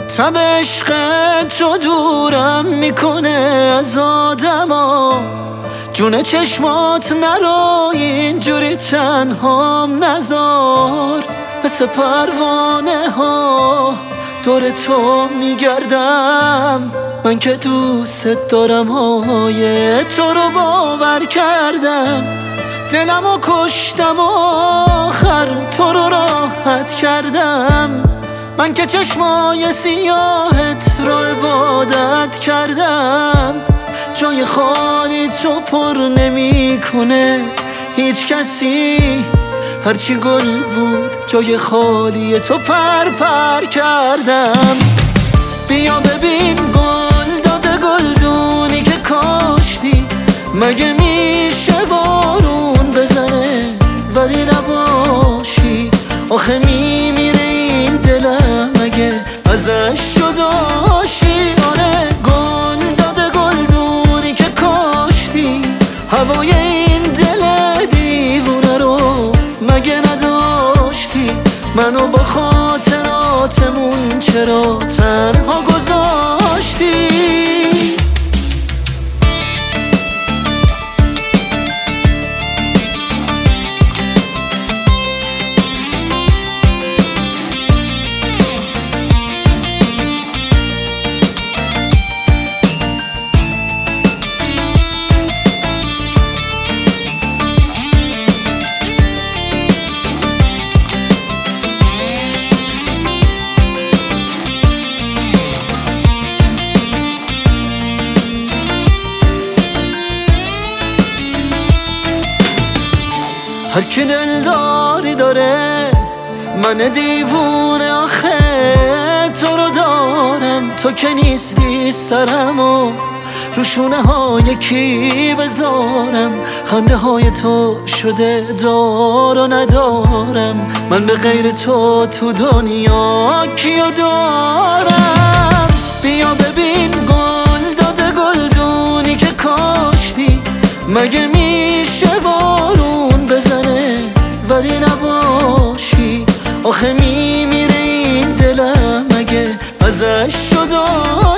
تب عشق تو دورم میکنه از آدما، جون چشمات نرو اینجوری تنهام نذار. مثل پروانه ها دور تو میگردم، من که دوست دارم های تو رو باور کردم. دلمو کشتم و آخر تو رو راحت کردم، من که چشمای سیاهت رو عبادت کردم. جای خالی تو پر نمی کنه هیچ کسی، هرچی گل بود جای خالی تو پر کردم. بیا ببین گل داده گلدونی که کاشتی، مگه میشه بارون بزنه ولی نباشی؟ آخه میمیره این دلم اگه ازش جداشی. آره گل داده گلدونی که کاشتی، هوای این دل دیوونه رو مگه نداشتی؟ منو با خاطراتمون چرا تنها گذاشتی؟ هر کی دلداری داره، من دیوونه آخه تو رو دارم. تو که نیستی سرمو روشونه های کی بذارم، خنده های تو شده دار و ندارم. من به غیر تو دنیا کیو دارم؟ بیا ببین گل داده گلدونی که کاشتی، مگه میشه بارون بزنه ولی نباشی؟ آخه میمیره این دلم اگه ازش جدا